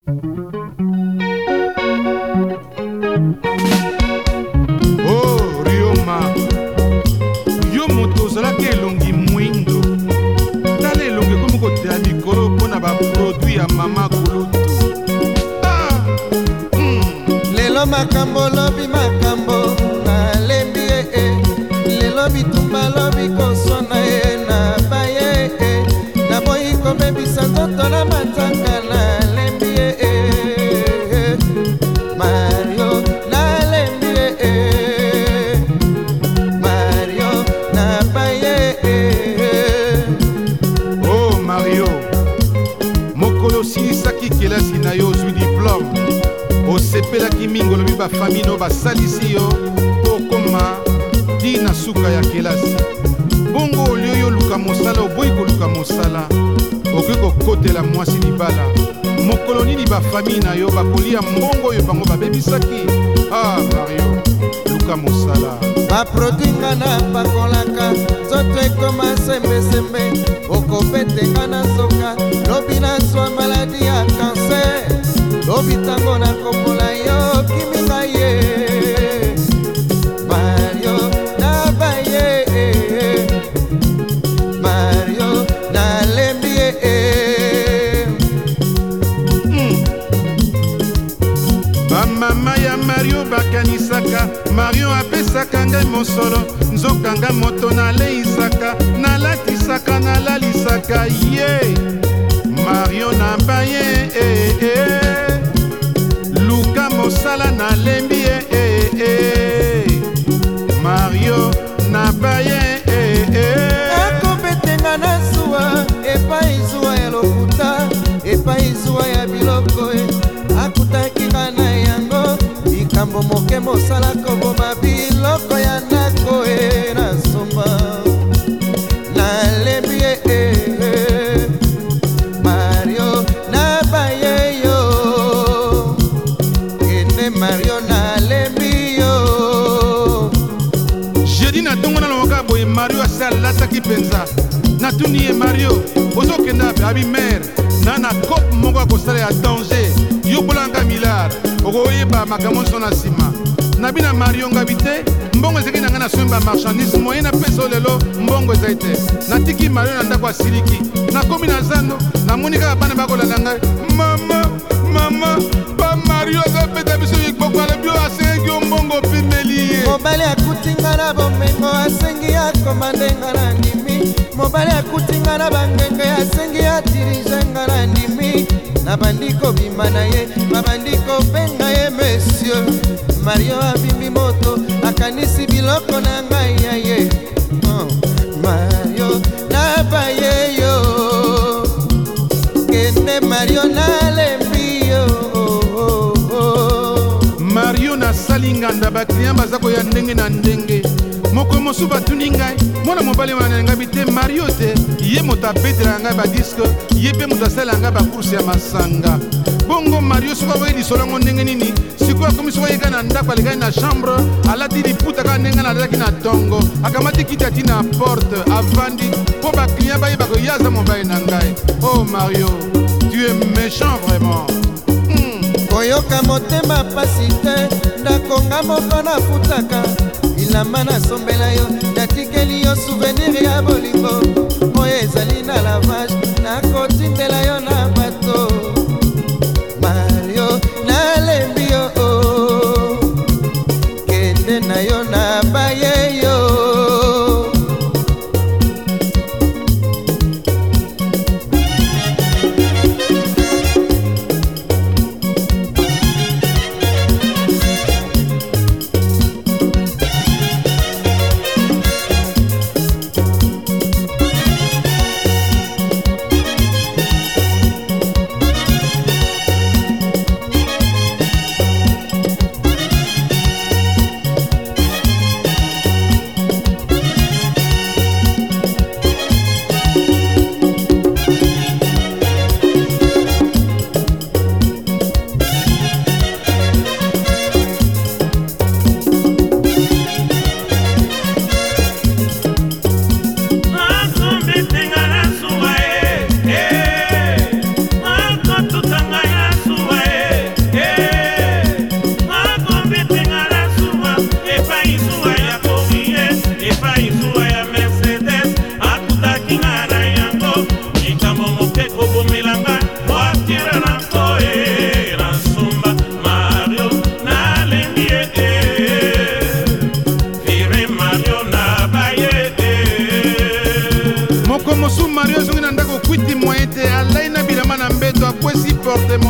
Oh Rioma, yo moto ozalaki elongi mwindo tala elongi komi koteya mikolo mpona baproduit ya mama kulutu. Lelo makambo lobi makambo nalembi lelo bitumba lobi koswana na baye naboyi komebisa nzoto na matanga nalembi Mario nalembi Mario na baye. Oh Mario, mokolo osilisaki kelasi na yo ozwi diplome, osepelaki mingi olobi bafami no basalisi yo mpo okoma ti na suka ya kelasi. Bongo olio yo luka mosala oboyi koluka mosala, okoki kokotela mwasi libala. Mokolo nini bafami na yo bakolia mbongo oyo bango babebisaki? Ah Mario, luka mosala. Baproduinga na pakolaka nzoto ekoma sembesembe, okopetenga na soka lobi na zwa maladi ya kanser, lobi tango na kopola yo kiminga ye Mario na baye Mario na lembi Bamama ya Mario bakanisaka Mario apesaka ngai mosolo, nzoka nga moto naleisaka nalatisaka nalalisaka ye Mario na baye luka mosala nalembi Mario na baye akobetenga na zuwa epai zuwa ya lokuta epai zuwa ya biloko akutaki na yango likambo moke mosala koboma biloko ya ndako na somba nalembi Mario na baye yo ene Mario nalembi yo. jeudi na ntongo nalomoka boye Mario asi alataki mpenza natuni ye Mario ozokenda ape abi mere na kope moko akosala ya danger yobolanga milard okoyeba makambo nyonso na nsima na bina Mario ngabi te mbongo ezalaki na ngai na somba marchandise moye na pesa o lelo mbongo ezali te natiki Mario na ndako asiliki nakomi na zando namoni kaka bana bakolanda ngai mama ba Mario azopeta biso likpoko alobi oyo asengaki yo mbongo pimeli ye mobali akutinga na bomengo asengi akomandenga na ndimi mobali akutinga na bangenge asengi adirigenga na ndimi na bandiko bima na ye babandiko benga ye monsieur Mario abimbi moto akanisi biloko na ngai ya ye Mario na baye yo kende Mario nalembi yo Mario nasali nganda bakliyan baza koya ndenge na ndenge moko mosusu batuni ngai mwana mobali wana ngai te Mario te ye moto abetela ngai badiske ye mpe moto asalela ngai bakurse ya masanga bongo Mario soki akoki lisolo yango ndenge nini sikoyo akomi soki ayeka na ndako alekaki na chambre alati liputa kaka ndenge na alati na tongo akamati kiti ati na porte avandi mpo bakliyan bayeba koye aza mobali na ngai. Oh Mario, tu es méchant vraiment. koyoka motema pasi te ndakonga moko nafutaka bilamba nasombela yo natikeli yo souvenir ya bolingo oyo ezali na lavage nakotindela yo na bato Mario nalembi yo kende na yo na baye yo.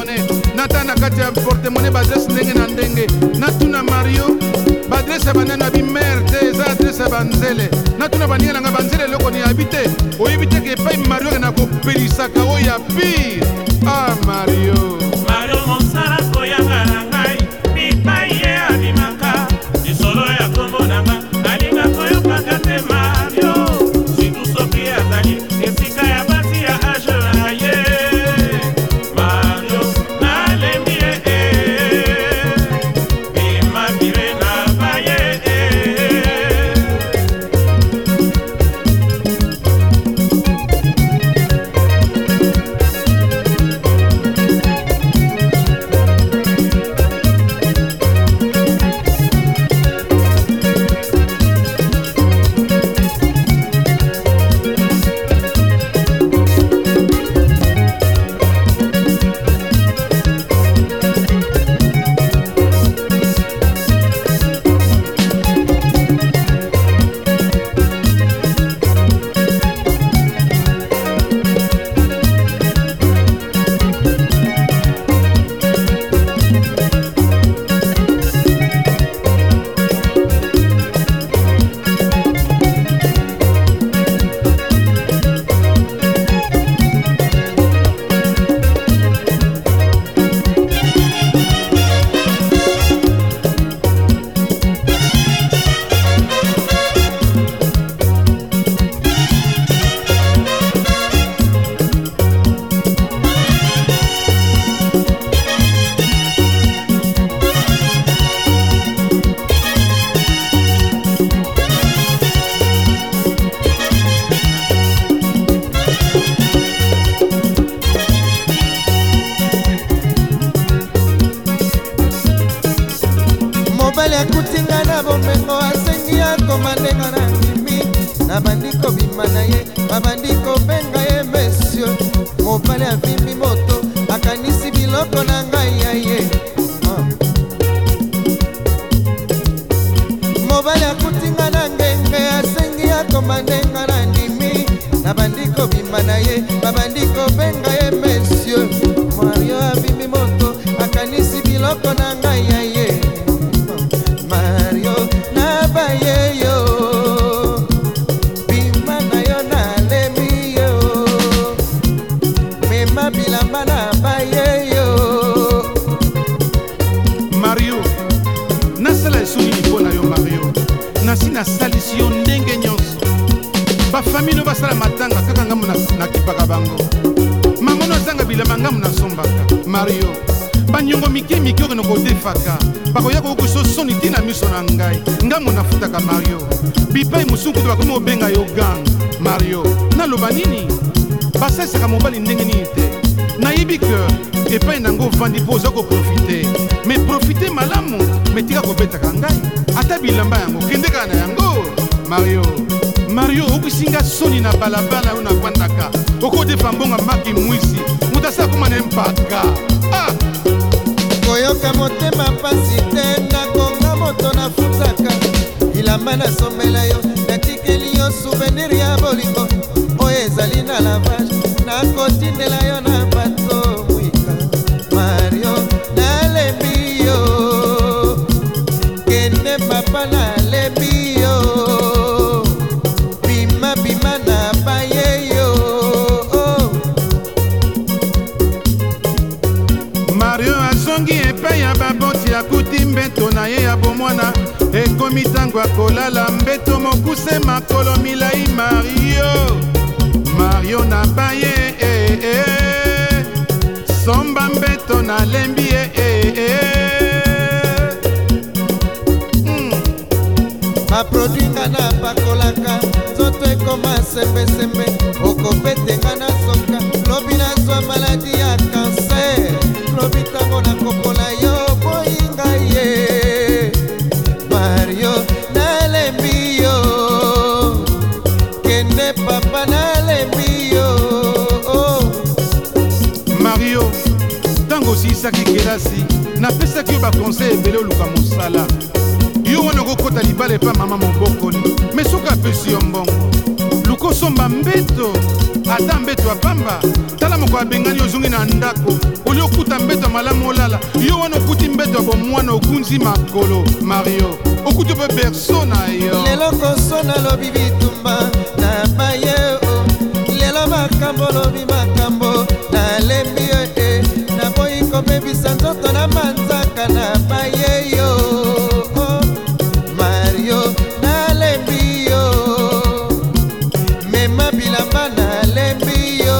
portemone nata na kati ya portemone badresse ndenge na ndenge natuna Mario badresse ya banana bimere te eza adresse ya banzele natuna baninga nanga banzele eloko ni yabi te oyebi te ke epai Mario ke na kopelisaka oyo ya pire. Ah Mario mosala koyanga na ngai bipai ye abimaka lisolo ya kombo na nga alinga koyokaka te Mario situ soki azali esika ya basi ya age na ye Mario nalembi ye bimabire na baye mobali akutinga na bomengo asengi akomandenga na ndimi na bandiko bima na ye babandi kobenga ye monsieur mobali avimbi moto akanisi biloko na ngai ya ye mobali akutinga na ngenge asengi akomandenga na ndimi na bandiko bima na ye babandi kobenga ye monsieur Mario avimbi moto akanisi biloko na ngai ya ye Mario na baye yo bima na yo na lemi yo mema bilamba na baye yo Mario nasala esuni lipo na yo Mario nasi nasalisi yo ndenge nyonso bafamili oyo basala matanga kaka ngambo nakipaka bango mangono azanga bilamba ngambo nasombaka Mario banyongo mike mike oyo nakodefaka bakoya kokoso soni ti na miso na ngai ngambo nafutaka Mario bipai mosusu kutu bakomi kobenga yo gang Mario naloba nini basalisaka mobali ndenge nini te nayebi ke epai nango ovandi mpo oza koprofite me profite malamu me tika kobetaka ngai ata bilamba yango kende kaka na yango Mario okusinga soni na balabala oyo navandaka okodefa mbonga maki mwisi moto asala koma na mpaka koyoka motema pasi te nakonga moto nafutaka bilamba nasomela yo natikeli yo souvenir ya bolingo oyo ezali na lavage nakotindela yo na bato mwika Mario nalembi yo kende papa nalembi yo bima na baye yo Mario azongi epai ya baboti akuti mbeto na ye ya bomwana ekomi ntango akolala mbeto mokuse makolo milai Mario na baye somba mbeto nalembi ye baprodwinga na bakolaka nzoto ekoma sembesembe okobetenga na soka lobi nazwa maladi ya kanser lobi ntango nakopola yo boyinga ye Mario nalembi yo kende papa nalembi yo Mario ntango osilisaki kelasi napesaki yo bakonsey ebele oluka mosala yo wana okokota libala epa mama mobokoli me soki apesi yo mbongo luka osomba mbeto ata mbeto apamba tala moko abengani ozongi na ndako oli okuta mbeto ya malamu olala yo wana okuti mbeto ya bomwana okunzi makolo Mario okuti mpe berso na yo lelo koso nalobi bitumba na baye lelo makambo lobi makambo nalembi yo naboyi komebisa nzoto na manzaka na baye yo Mario nalembi yo mema bilamba nalembi yo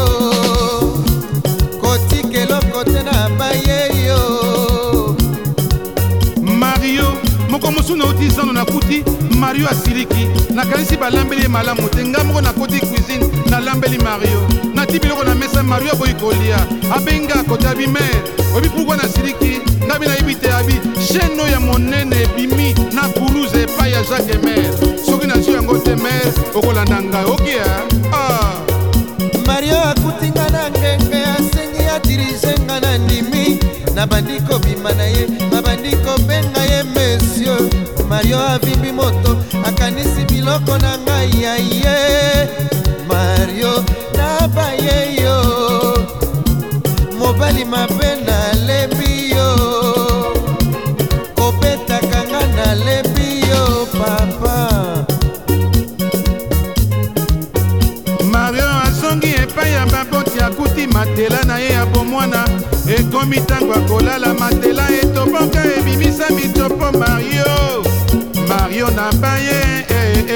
kotikeloko te na baye yo Mario moko mosu na otizano na kuti Mario asiliki nakanisi balambeli ye malamu te nga moko nakoti cuisine nalambeli Mario nati biloko na mesa Mario aboyi kolia abenga kote abi mere oyebi pourkua nasiliki nga bi nayebi te abi chaîne oyo ya monene ebimi na Toulouse epai ya Jacques Emer soki nazwi yango te mere okolanda ngai okia Mario akutinga na ngenge asengi adirige nga na ndimi nabandi kobima na ye nabandi kobenga ye monsieur Mario avimbi moto akanisi biloko na ngai ya ye Mario nabaye yo mobali mabe nalembi yo kobetaka nga nalembi yo papa Mario azongi epai ya baboti akuti matela na ye ya bomwana ekomi ntango akolala matela etoboka ebimisa mitopo Mario na baye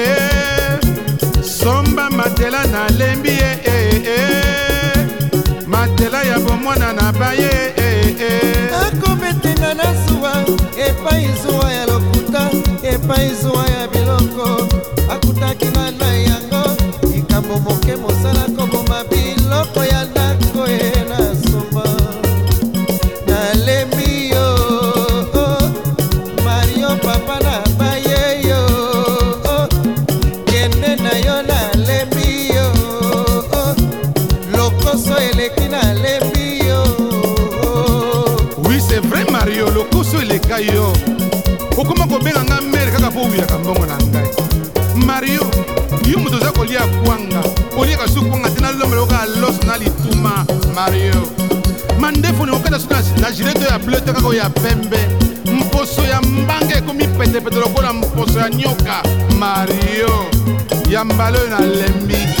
somba matela nalembi ye matela ya bomwana na baye akobetenga na zuwa epai zuwa ya lokuta epai zuwa ya biloko akutaki nga na yango likambo moke mosala koboma biloko ya ndako ye na somba nalembi yo Mario papa na baye yo kende na yo nalembi yo lokoso eleki nalembi yo oui c'est vrai Mario lokoso eleka yo okoma kobenga nga mere kaka po oyaka mbongo na ngai Mario yo moto oza kolia kwanga oliaka su kwanga te nalombela oka los na lituma Mario mandefu ni okata su na gileto ya bleu te kaka oyo ya pembe mposo ya mbanga ekomi petepete lokola mposo ya nyoka Mario ya mbala oyo nalembi